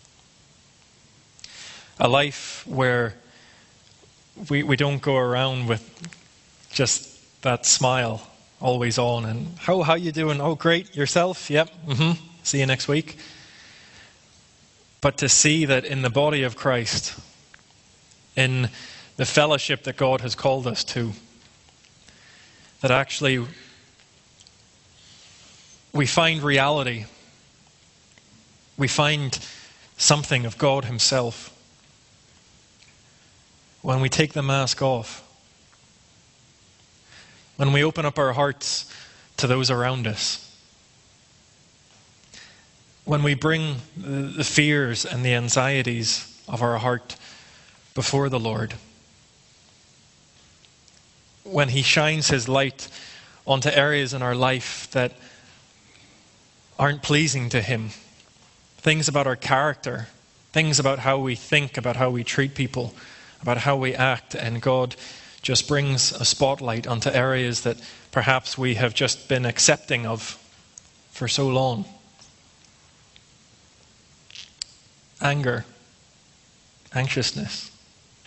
A: A life where we, we don't go around with just that smile always on and, how, how you doing? Oh, great. Yourself? Yep. Mm-hmm. See you next week. But to see that in the body of Christ, in the fellowship that God has called us to, that actually we find reality. We find something of God himself when we take the mask off. When we open up our hearts to those around us. When we bring the fears and the anxieties of our heart before the Lord. When he shines his light onto areas in our life that aren't pleasing to him. Things about our character. Things about how we think, about how we treat people, about how we act. And God just brings a spotlight onto areas that perhaps we have just been accepting of for so long. Anger, anxiousness,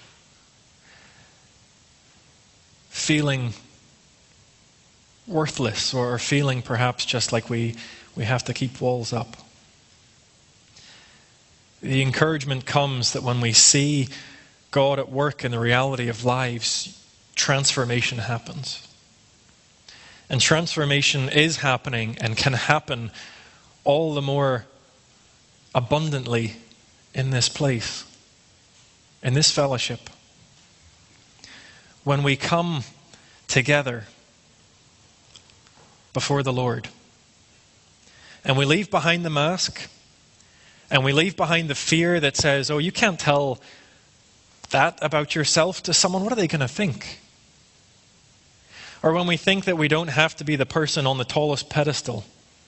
A: feeling worthless, or feeling perhaps just like we, we have to keep walls up. The encouragement comes that when we see God at work in the reality of lives, transformation happens. And transformation is happening and can happen all the more abundantly in this place, in this fellowship. When we come together before the Lord and we leave behind the mask and we leave behind the fear that says, oh, you can't tell that about yourself to someone, what are they going to think? Or when we think that we don't have to be the person on the tallest pedestal,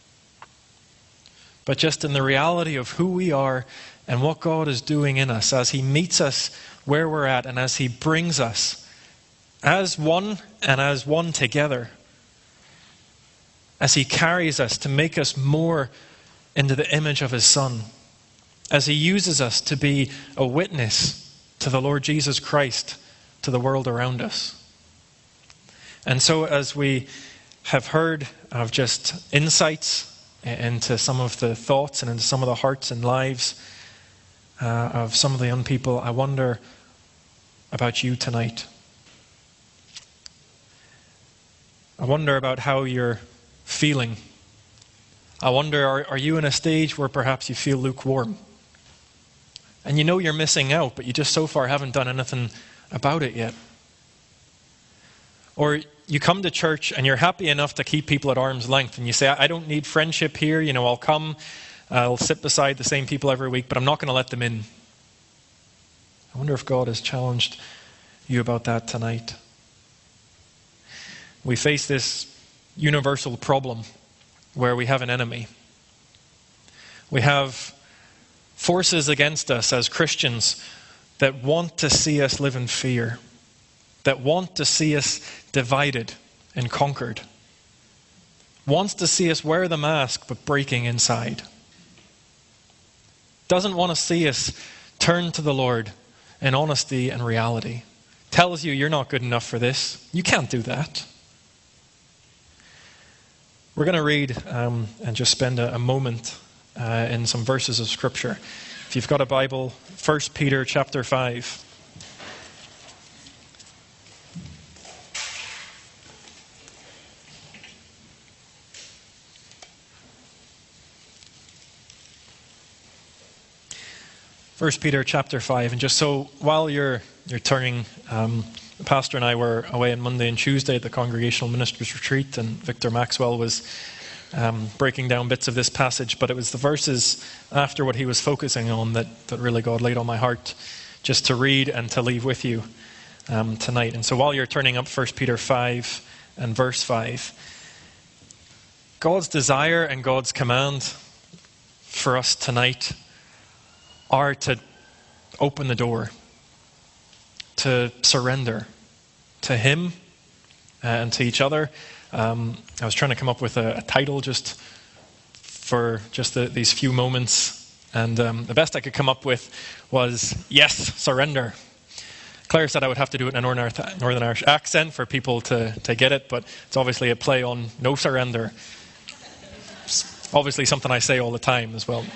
A: but just in the reality of who we are and what God is doing in us as he meets us where we're at and as he brings us as one and as one together, as he carries us to make us more into the image of his Son, as he uses us to be a witness to the Lord Jesus Christ to the world around us. And so as we have heard of just insights into some of the thoughts and into some of the hearts and lives uh, of some of the young people, I wonder about you tonight. I wonder about how you're feeling. I wonder, are, are you in a stage where perhaps you feel lukewarm? And you know you're missing out, but you just so far haven't done anything about it yet. Or you come to church and you're happy enough to keep people at arm's length, and you say, I don't need friendship here, you know, I'll come, I'll sit beside the same people every week, but I'm not going to let them in. I wonder if God has challenged you about that tonight. We face this universal problem where we have an enemy. We have forces against us as Christians that want to see us live in fear, that want to see us divided and conquered, wants to see us wear the mask but breaking inside, doesn't want to see us turn to the Lord in honesty and reality, tells you you're not good enough for this, you can't do that. We're going to read um, and just spend a, a moment uh, in some verses of Scripture. If you've got a Bible, First Peter chapter five. First Peter chapter five. And just so while you're you're turning, um, the pastor and I were away on Monday and Tuesday at the Congregational Ministers Retreat, and Victor Maxwell was um, breaking down bits of this passage, but it was the verses after what he was focusing on that, that really God laid on my heart just to read and to leave with you um, tonight. And so while you're turning up First Peter five and verse five, God's desire and God's command for us tonight are to open the door, to surrender to Him and to each other. Um, I was trying to come up with a, a title just for just the, these few moments, and um, the best I could come up with was Yes, Surrender. Claire said I would have to do it in a Northern, Northern Irish accent for people to, to get it, but it's obviously a play on no surrender. It's obviously something I say all the time as well.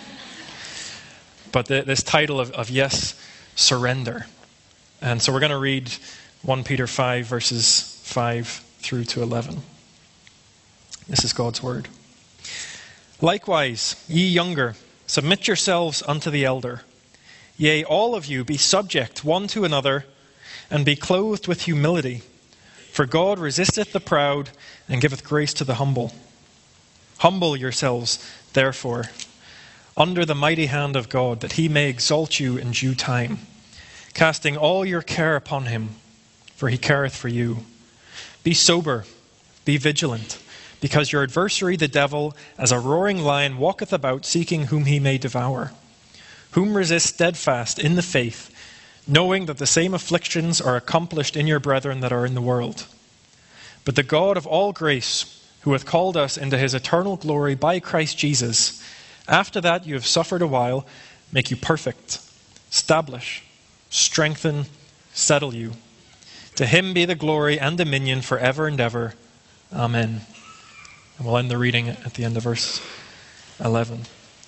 A: But the, this title of, of Yes, Surrender. And so we're going to read First Peter five, verses five through to eleven. This is God's word. Likewise, ye younger, submit yourselves unto the elder. Yea, all of you be subject one to another, and be clothed with humility. For God resisteth the proud, and giveth grace to the humble. Humble yourselves, therefore, under the mighty hand of God, that He may exalt you in due time, casting all your care upon Him, for He careth for you. Be sober, be vigilant, because your adversary the devil, as a roaring lion, walketh about, seeking whom he may devour. Whom resist steadfast in the faith, knowing that the same afflictions are accomplished in your brethren that are in the world. But the God of all grace, who hath called us into His eternal glory by Christ Jesus, after that you have suffered a while, make you perfect, establish, strengthen, settle you. To Him be the glory and dominion forever and ever. Amen. And we'll end the reading at the end of verse eleven.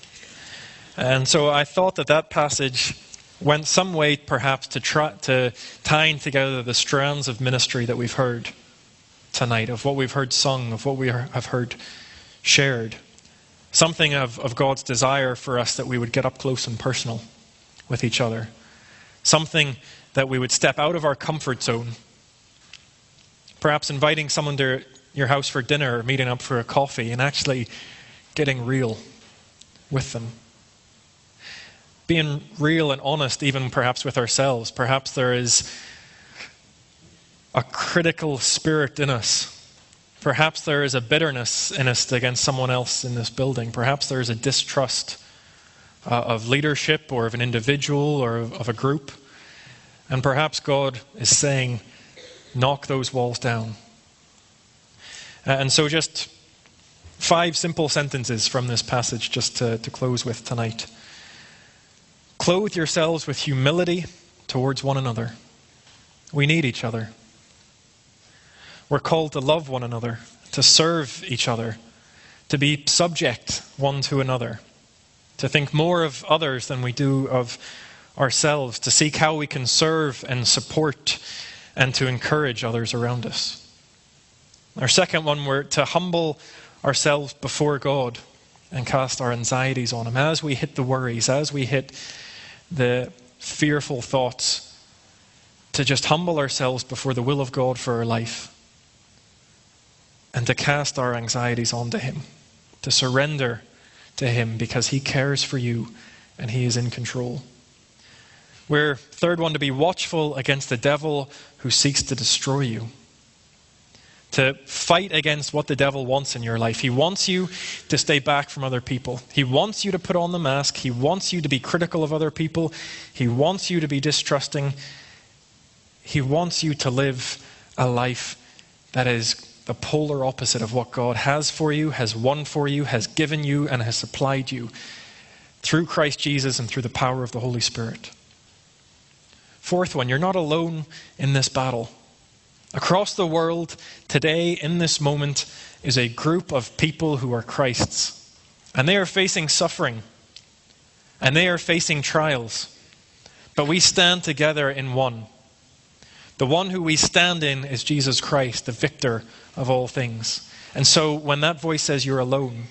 A: And so I thought that that passage went some way perhaps to try to tying together the strands of ministry that we've heard tonight, of what we've heard sung, of what we have heard shared. Something of, of God's desire for us that we would get up close and personal with each other. Something that we would step out of our comfort zone. Perhaps inviting someone to your house for dinner or meeting up for a coffee and actually getting real with them. Being real and honest even perhaps with ourselves. Perhaps there is a critical spirit in us. Perhaps there is a bitterness in us against someone else in this building. Perhaps there is a distrust uh, of leadership or of an individual or of, of a group. And perhaps God is saying, knock those walls down. Uh, and so just five simple sentences from this passage just to, to close with tonight. Clothe yourselves with humility towards one another. We need each other. We're called to love one another, to serve each other, to be subject one to another, to think more of others than we do of ourselves, to seek how we can serve and support and to encourage others around us. Our second one, we're to humble ourselves before God and cast our anxieties on Him. As we hit the worries, as we hit the fearful thoughts, to just humble ourselves before the will of God for our life and to cast our anxieties onto Him, to surrender to Him because He cares for you and He is in control. We're, third one, to be watchful against the devil who seeks to destroy you. to fight against what the devil wants in your life. He wants you to stay back from other people. He wants you to put on the mask. He wants you to be critical of other people. He wants you to be distrusting. He wants you to live a life that is the polar opposite of what God has for you, has won for you, has given you, and has supplied you through Christ Jesus and through the power of the Holy Spirit. Fourth one, you're not alone in this battle. Across the world today, in this moment, is a group of people who are Christ's. And they are facing suffering. And they are facing trials. But we stand together in one. The one who we stand in is Jesus Christ, the victor of all things. And so when that voice says you're alone,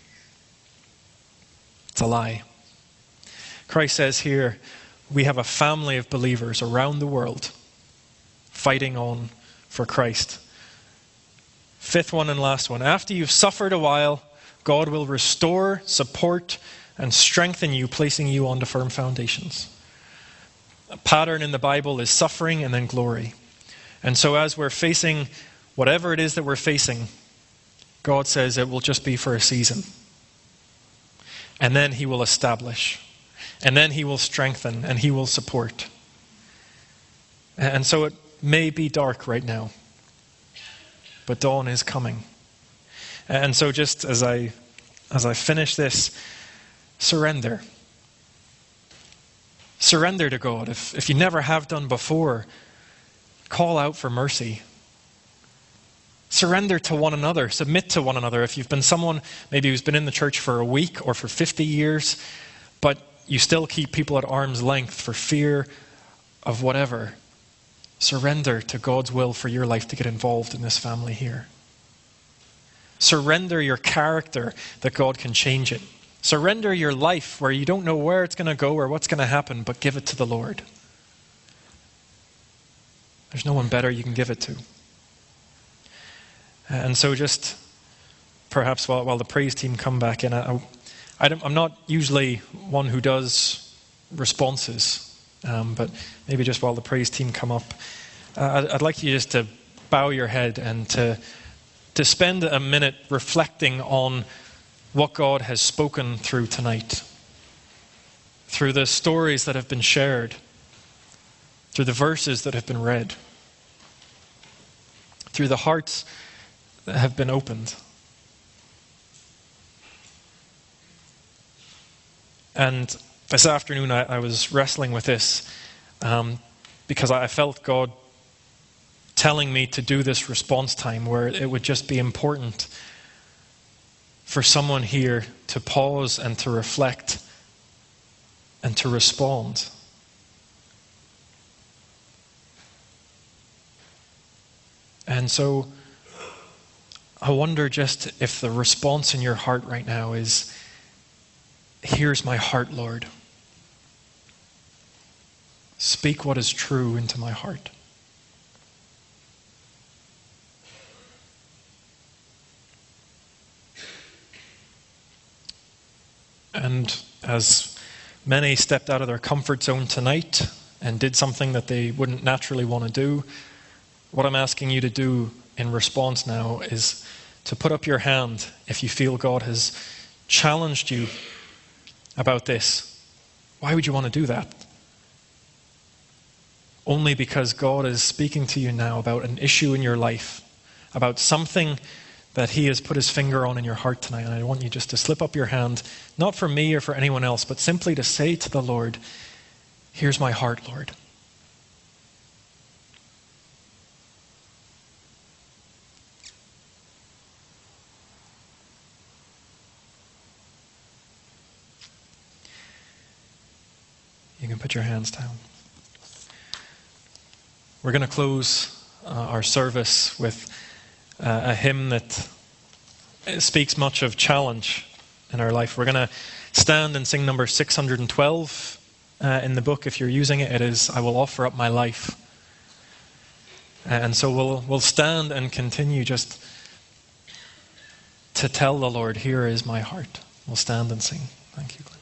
A: it's a lie. Christ says here, we have a family of believers around the world fighting on for Christ. Fifth one and last one. After you've suffered a while, God will restore, support, and strengthen you, placing you onto firm foundations. A pattern in the Bible is suffering and then glory. And so as we're facing whatever it is that we're facing, God says it will just be for a season. And then he will establish. And then he will strengthen and he will support. And so it may be dark right now, but dawn is coming. And so just as I as I finish this, surrender. Surrender to God. If, if you never have done before, call out for mercy. Surrender to one another. Submit to one another. If you've been someone maybe who's been in the church for a week or for fifty years, but you still keep people at arm's length for fear of whatever, surrender to God's will for your life to get involved in this family here. Surrender your character that God can change it. Surrender your life where you don't know where it's going to go or what's going to happen, but give it to the Lord. There's no one better you can give it to. And so just perhaps while, while the praise team come back in, I, I don't, I'm not usually one who does responses, um, but maybe just while the praise team come up, uh, I'd, I'd like you just to bow your head and to, to spend a minute reflecting on what God has spoken through tonight, through the stories that have been shared, through the verses that have been read, through the hearts that have been opened. And this afternoon I, I was wrestling with this um, because I felt God telling me to do this response time where it would just be important for someone here to pause and to reflect and to respond. And so I wonder just if the response in your heart right now is, here's my heart, Lord. Speak what is true into my heart. And as many stepped out of their comfort zone tonight and did something that they wouldn't naturally want to do, what I'm asking you to do in response now is to put up your hand if you feel God has challenged you about this. Why would you want to do that? Only because God is speaking to you now about an issue in your life, about something that he has put his finger on in your heart tonight. And I want you just to slip up your hand, not for me or for anyone else, but simply to say to the Lord, here's my heart, Lord. You can put your hands down. We're going to close uh, our service with uh, a hymn that speaks much of challenge in our life. We're going to stand and sing number six hundred twelve uh, in the book. If you're using it, it is, I Will Offer Up My Life. And so we'll we'll stand and continue just to tell the Lord, here is my heart. We'll stand and sing. Thank you, Glenn.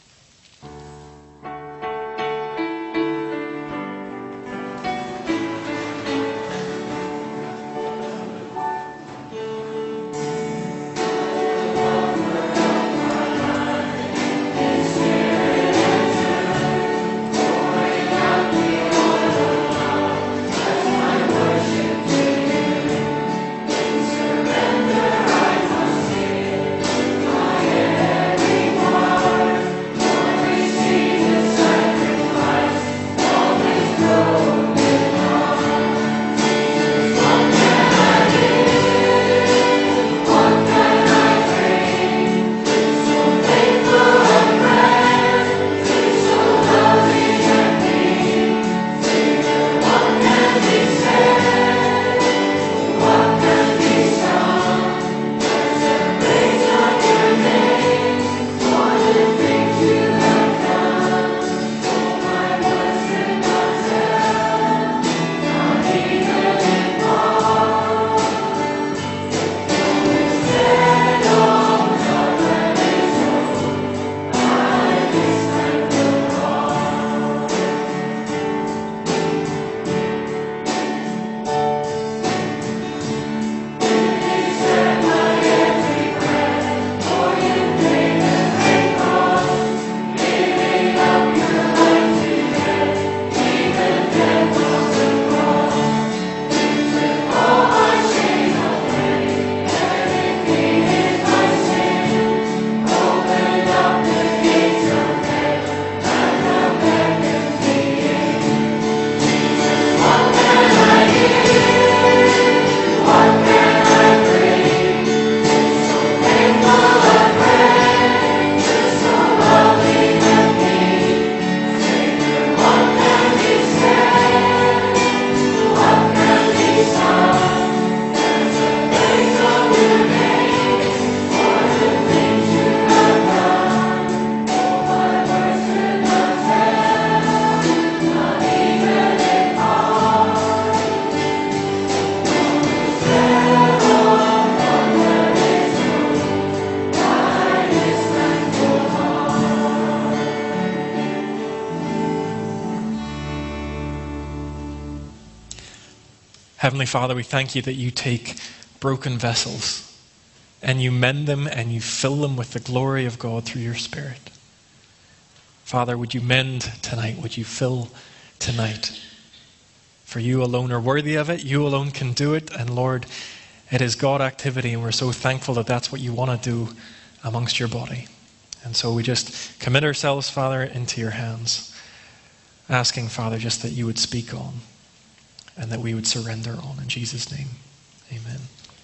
A: Heavenly Father, we thank you that you take broken vessels and you mend them and you fill them with the glory of God through your Spirit. Father, would you mend tonight? Would you fill tonight? For you alone are worthy of it. You alone can do it. And Lord, it is God activity, and we're so thankful that that's what you want to do amongst your body. And so we just commit ourselves, Father, into your hands, asking, Father, just that you would speak on and that we would surrender on. In Jesus' name, amen.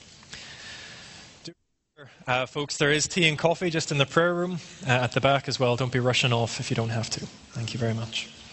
A: Uh, folks, there is tea and coffee just in the prayer room uh, at the back as well. Don't be rushing off if you don't have to. Thank you very much.